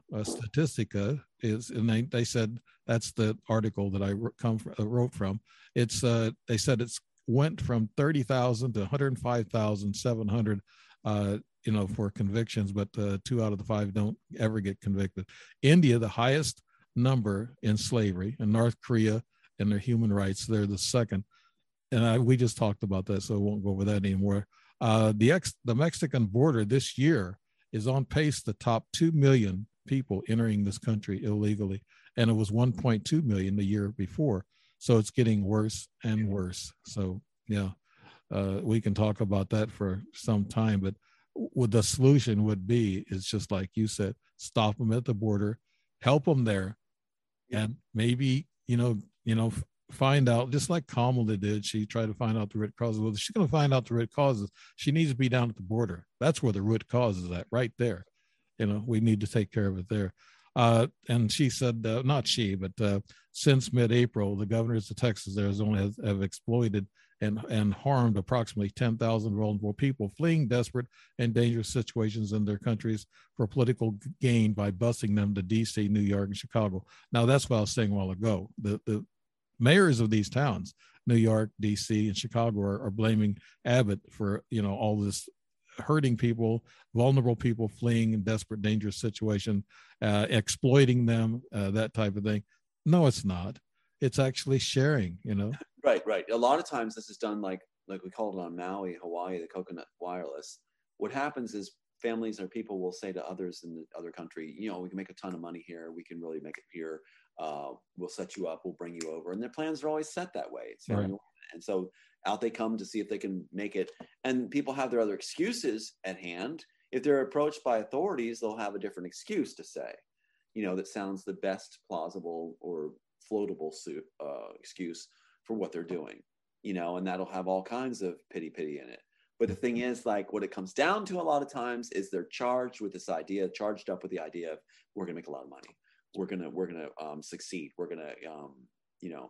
S4: is, and they said, that's the article that I wrote from. It's they said it's went from 30,000 to 105,700 for convictions, but 2 out of the 5 don't ever get convicted. India, the highest number in slavery, and North Korea and their human rights, they're the second. And we just talked about that, so I won't go over that anymore. The Mexican border this year is on pace to top 2 million people entering this country illegally, and it was 1.2 million the year before. So it's getting worse and worse. So we can talk about that for some time, but what the solution would be is just like you said, stop them at the border, help them there. And maybe, find out, just like Kamala did, she tried to find out the root causes. Well, if she's going to find out the root causes, she needs to be down at the border. That's where the root cause is at, right there. We need to take care of it there. And she said, not she, but since mid-April, the governors of Texas, Arizona have exploited and harmed approximately 10,000 vulnerable people fleeing desperate and dangerous situations in their countries for political gain by busing them to D.C., New York, and Chicago. Now, that's what I was saying a while ago. The mayors of these towns, New York, D.C., and Chicago, are blaming Abbott for, all this hurting people, vulnerable people fleeing in desperate, dangerous situation, exploiting them, that type of thing. No, it's not. It's actually sharing,
S5: Right. A lot of times this is done like we call it on Maui, Hawaii, the coconut wireless. What happens is families or people will say to others in the other country, we can make a ton of money here. We can really make it here. We'll set you up. We'll bring you over. And their plans are always set that way. It's very right. And so out they come to see if they can make it. And people have their other excuses at hand. if they're approached by authorities, they'll have a different excuse to say, that sounds the best plausible or floatable excuse for what they're doing, and that'll have all kinds of pity in it. But the thing is, like, what it comes down to a lot of times is they're charged up with the idea of, we're going to make a lot of money. We're going to succeed. We're going to,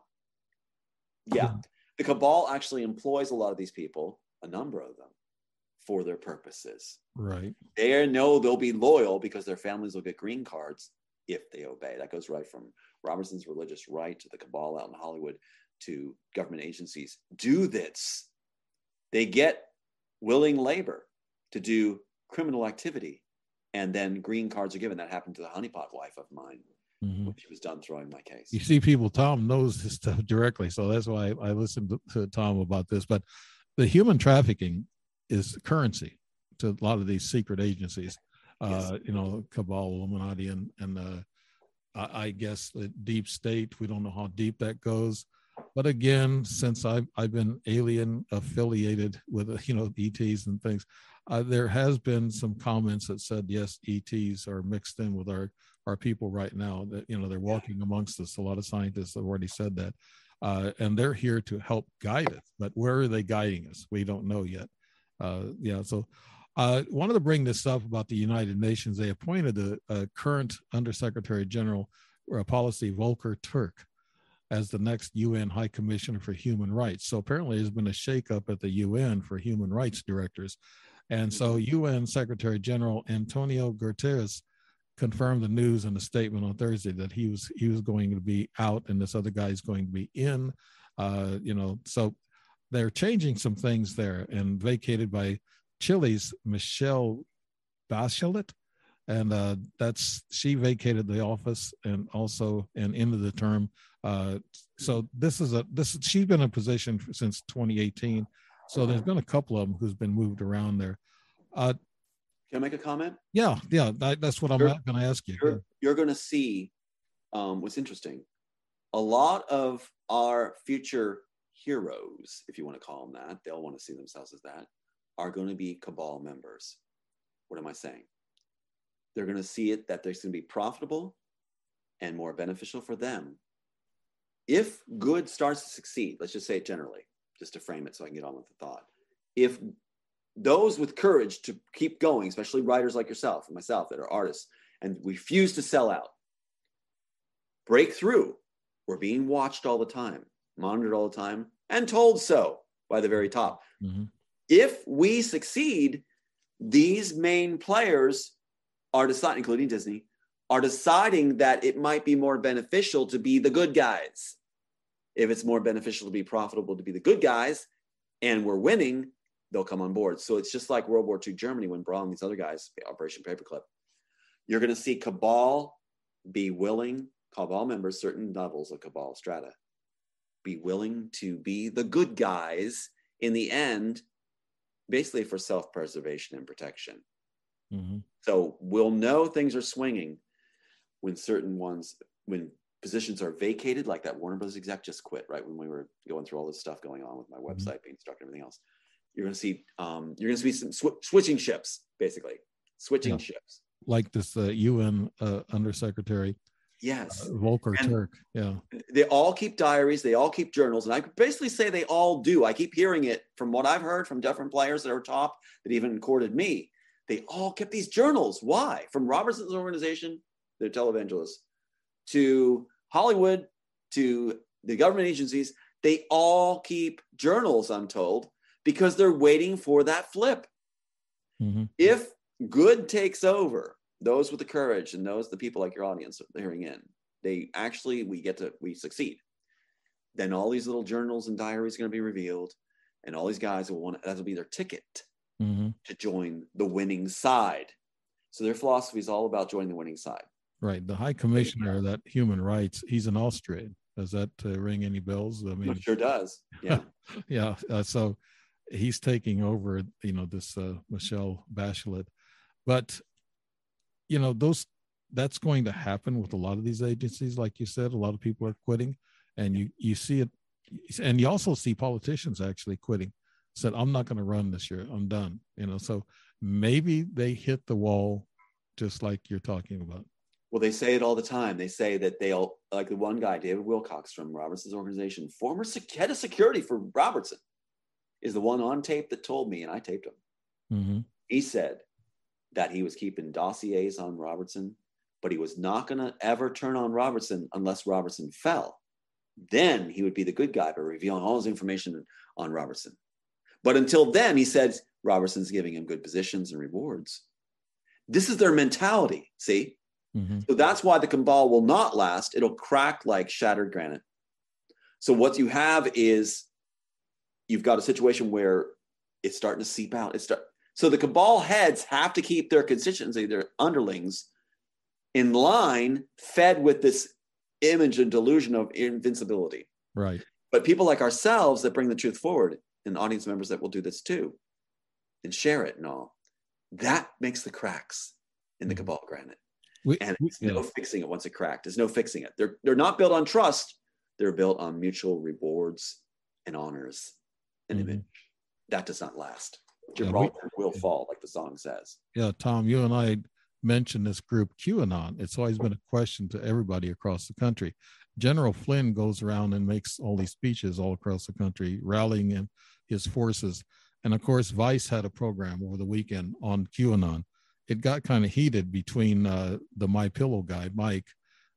S5: the cabal actually employs a lot of these people, a number of them, for their purposes.
S4: Right.
S5: They know they'll be loyal because their families will get green cards if they obey. That goes right from Robertson's religious right to the cabal out in Hollywood to government agencies. Do this. They get willing labor to do criminal activity, and then green cards are given. That happened to the honeypot wife of mine when she was done throwing my case.
S4: You see, people, Tom knows this stuff directly, so that's why I listened to Tom about this. But the human trafficking is currency to a lot of these secret agencies. Yes. Cabal, Illuminati, and I guess the deep state. We don't know how deep that goes. But again, since I've been alien affiliated with, ETs and things, there has been some comments that said, yes, ETs are mixed in with our people right now, that, they're walking amongst us. A lot of scientists have already said that. And they're here to help guide us. But where are they guiding us? We don't know yet. So I wanted to bring this up about the United Nations. They appointed a current Undersecretary General Policy, Volker Turk, as the next UN High Commissioner for Human Rights. So apparently there's been a shakeup at the UN for human rights directors. And so UN Secretary General Antonio Guterres confirmed the news in a statement on Thursday that he was going to be out and this other guy is going to be in, so they're changing some things there, and vacated by Chile's Michelle Bachelet. And she vacated the office and ended the term. So she's been in position since 2018. So there's been a couple of them who's been moved around there.
S5: Can I make a comment?
S4: Yeah. That's what I'm going to ask you.
S5: You're going to see what's interesting. A lot of our future heroes, if you want to call them that, they'll want to see themselves as that, are going to be cabal members. What am I saying? They're going to see it that there's going to be profitable and more beneficial for them. If good starts to succeed, let's just say it generally, just to frame it so I can get on with the thought. If those with courage to keep going, especially writers like yourself and myself that are artists and refuse to sell out, break through, we're being watched all the time, monitored all the time, and told so by the very top. Mm-hmm. If we succeed, these main players are deciding, including Disney, are deciding that it might be more beneficial to be the good guys. If it's more beneficial to be profitable to be the good guys and we're winning, they'll come on board. So it's just like World War II Germany when Braun and these other guys, Operation Paperclip. You're going to see cabal members, certain levels of cabal strata, be willing to be the good guys in the end, basically for self-preservation and protection. Mm-hmm. So we'll know things are swinging when when positions are vacated, like that Warner Bros. Exec just quit, right? When we were going through all this stuff going on with my website being stuck and everything else. You're going to see some switching ships, basically. Switching ships. Like
S4: this UN Undersecretary.
S5: Yes.
S4: Volker Turk. Yeah.
S5: They all keep diaries. They all keep journals. And I could basically say they all do. I keep hearing it from what I've heard from different players that are top that even courted me. They all kept these journals. Why? From Robertson's organization, the televangelists, to Hollywood, to the government agencies, they all keep journals, I'm told, because they're waiting for that flip. Mm-hmm. If good takes over, those with the courage and the people like your audience are hearing in, we succeed. Then all these little journals and diaries are going to be revealed, and all these guys that'll be their ticket to join the winning side. So their philosophy is all about joining the winning side.
S4: Right. The High Commissioner of that human rights, he's an Austrian. Does that ring any bells? I mean,
S5: it sure does. Yeah.
S4: Yeah. So he's taking over, this Michelle Bachelet. But, that's going to happen with a lot of these agencies. Like you said, a lot of people are quitting, and you see it. And you also see politicians actually quitting, said, I'm not going to run this year. I'm done. So maybe they hit the wall just like you're talking about.
S5: Well, they say it all the time. They say that they'll, like the one guy, David Wilcox from Robertson's organization, former head of security for Robertson, is the one on tape that told me, and I taped him.
S4: Mm-hmm.
S5: He said that he was keeping dossiers on Robertson, but he was not going to ever turn on Robertson unless Robertson fell. Then he would be the good guy by revealing all his information on Robertson. But until then, he said Robertson's giving him good positions and rewards. This is their mentality, see?
S4: Mm-hmm.
S5: So that's why the cabal will not last. It'll crack like shattered granite. So what you have is you've got a situation where it's starting to seep out. So the cabal heads have to keep their constituency, their underlings, in line, fed with this image and delusion of invincibility.
S4: Right.
S5: But people like ourselves that bring the truth forward, and audience members that will do this too, and share it and all, that makes the cracks in the cabal granite. There's no fixing it once it cracked. There's no fixing it. They're not built on trust. They're built on mutual rewards and honors and image. That does not last. Gibraltar will fall, like the song says.
S4: Yeah, Tom, you and I mentioned this group QAnon. It's always been a question to everybody across the country. General Flynn goes around and makes all these speeches all across the country, rallying in his forces. And of course, Vice had a program over the weekend on QAnon. It got kind of heated between the MyPillow guy, Mike.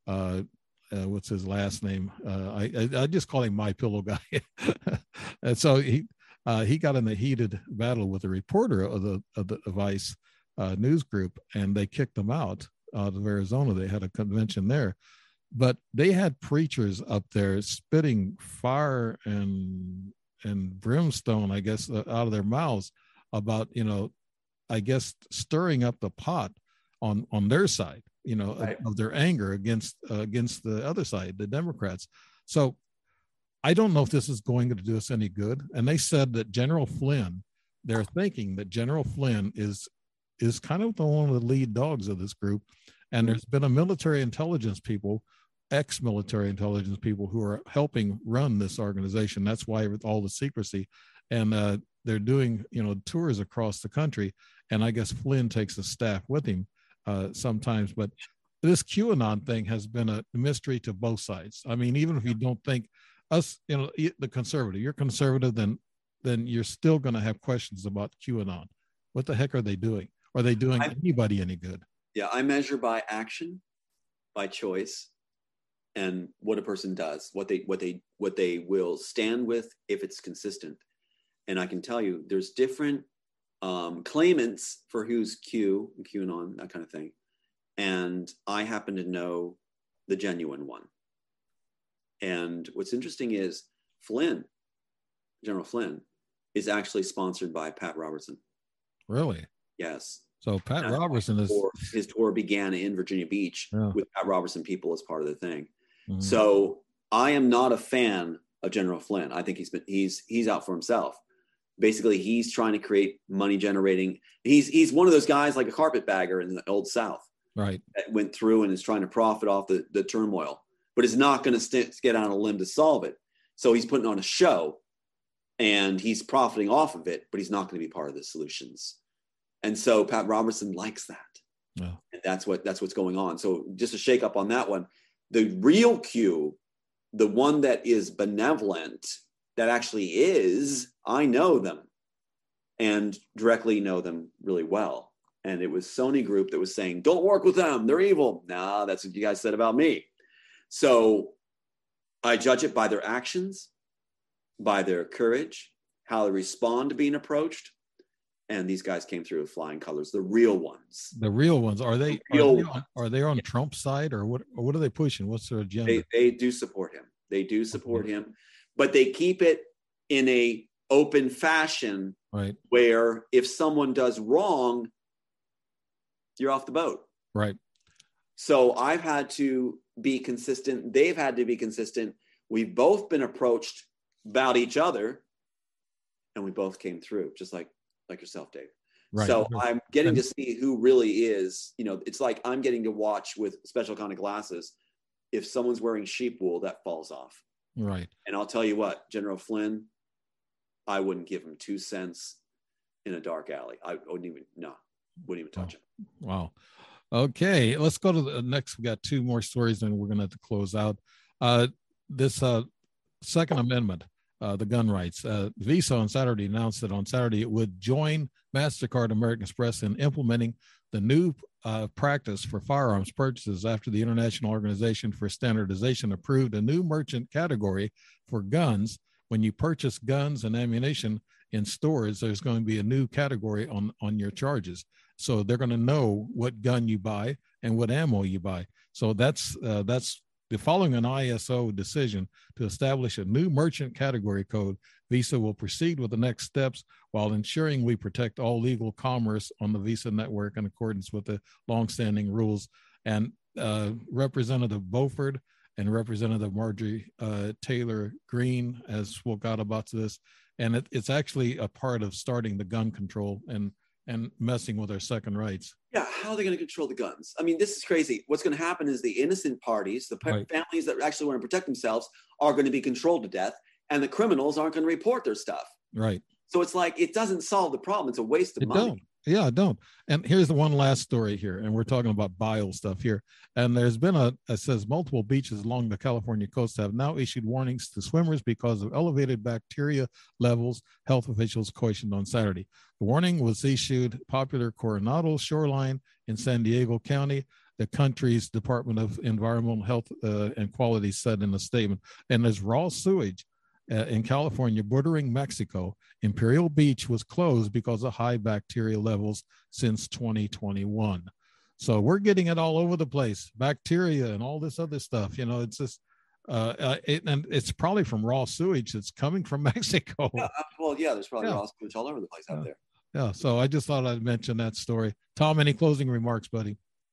S4: What's his last name? I just call him MyPillow guy. And so he got in a heated battle with a reporter of the Vice news group, and they kicked him out of Arizona. They had a convention there, but they had preachers up there spitting fire and brimstone, I guess, out of their mouths about, I guess, stirring up the pot on their side, right, of their anger against the other side, the Democrats. So I don't know if this is going to do us any good. And they said that General Flynn, they're thinking that General Flynn is kind of one of the lead dogs of this group. And there's been a military intelligence people, ex-military intelligence people, who are helping run this organization. That's why with all the secrecy, and they're doing, tours across the country. And I guess Flynn takes the staff with him sometimes. But this QAnon thing has been a mystery to both sides. I mean, even if you don't think us, the conservative, you're conservative, then you're still going to have questions about QAnon. What the heck are they doing? Are they doing anybody any good?
S5: Yeah, I measure by action, by choice, and what a person does, what they will stand with if it's consistent. And I can tell you, there's different claimants for who's Q and QAnon, that kind of thing. And I happen to know the genuine one. And what's interesting is General Flynn, is actually sponsored by Pat Robertson.
S4: Really?
S5: Yes.
S4: So Pat Robertson is...
S5: His tour began in Virginia Beach with Pat Robertson people as part of the thing. Mm-hmm. So I am not a fan of General Flynn. I think he's out for himself. Basically, he's trying to create money generating. He's one of those guys like a carpetbagger in the Old South.
S4: Right.
S5: That went through and is trying to profit off the turmoil, but is not going to get on a limb to solve it. So he's putting on a show and he's profiting off of it, but he's not going to be part of the solutions. And so Pat Robertson likes that. Yeah. And that's what's going on. So just a shake up on that one. The real Q, the one that is benevolent, that actually is, I know them and directly know them really well. And it was Sony Group that was saying, don't work with them, they're evil. Nah, that's what you guys said about me. So I judge it by their actions, by their courage, how they respond to being approached. And these guys came through with flying colors, the real ones.
S4: The real ones. Are they on Trump's side, or what are they pushing? What's their agenda?
S5: They do support him. They do support him, but they keep it in a open fashion,
S4: right? Where
S5: if someone does wrong, you're off the boat.
S4: Right.
S5: So I've had to be consistent. They've had to be consistent. We've both been approached about each other, and we both came through, just like yourself, Dave. Right. So I'm getting to see who really is, it's like I'm getting to watch with special kind of glasses. If someone's wearing sheep wool, that falls off.
S4: Right.
S5: And I'll tell you what, General Flynn, I wouldn't give him 2 cents in a dark alley. I wouldn't even touch it.
S4: Wow. Okay, let's go to the next. We got two more stories, and we're going to have to close out. This Second Amendment, the gun rights. Visa on Saturday announced that on Saturday it would join MasterCard American Express in implementing the new practice for firearms purchases after the International Organization for Standardization approved a new merchant category for guns. When you purchase guns and ammunition in stores, there's going to be a new category on your charges. So they're going to know what gun you buy and what ammo you buy. So that's the following an ISO decision to establish a new merchant category code. Visa will proceed with the next steps while ensuring we protect all legal commerce on the Visa network in accordance with the longstanding rules. And Representative Beauford and Representative Marjorie Taylor Greene has spoke out about this. And it's actually a part of starting the gun control and messing with our second rights.
S5: Yeah, how are they going to control the guns? I mean, this is crazy. What's going to happen is the innocent parties, the families that actually want to protect themselves, are going to be controlled to death, and the criminals aren't going to report their stuff.
S4: Right.
S5: So it's like, it doesn't solve the problem. It's a waste of money.
S4: Yeah, I don't. And here's the one last story here, and we're talking about bile stuff here. And there's been it says multiple beaches along the California coast have now issued warnings to swimmers because of elevated bacteria levels, health officials cautioned on Saturday. The warning was issued popular Coronado shoreline in San Diego County. The country's Department of Environmental Health and Quality said in a statement. And there's raw sewage in California bordering Mexico. Imperial Beach was closed because of high bacteria levels since 2021. So we're getting it all over the place, bacteria and all this other stuff. You know, it's just, and it's probably from raw sewage that's coming from Mexico.
S5: Yeah, there's probably raw sewage all over the place out there.
S4: Yeah, so I just thought I'd mention that story. Tom, any closing remarks, buddy?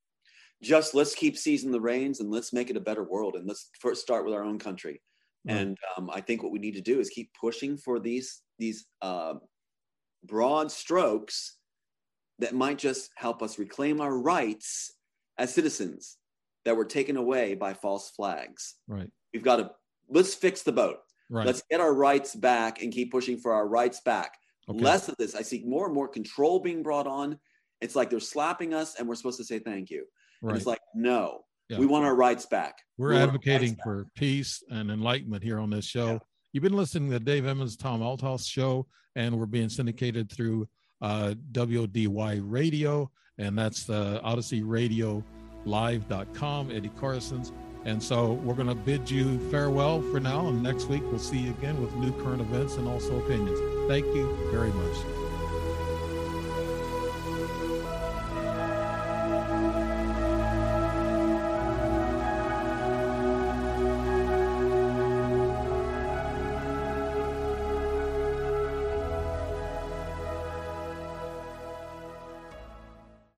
S5: Just let's keep seizing the reins and let's make it a better world. And let's first start with our own country. And I think what we need to do is keep pushing for these broad strokes that might just help us reclaim our rights as citizens that were taken away by false flags.
S4: Right.
S5: Let's fix the boat.
S4: Right.
S5: Let's get our rights back and keep pushing for our rights back. Okay. Less of this. I see more and more control being brought on. It's like they're slapping us and we're supposed to say thank you. Right. And it's like, no. Yeah. We want our rights back.
S4: We're advocating for peace and enlightenment here on this show. Yeah. You've been listening to the Dave Emmons, Tom Althoff show, and we're being syndicated through WDY Radio, and that's the Odyssey Radio Live.com, Eddie Carson's. And so we're going to bid you farewell for now, and next week we'll see you again with new current events and also opinions. Thank you very much.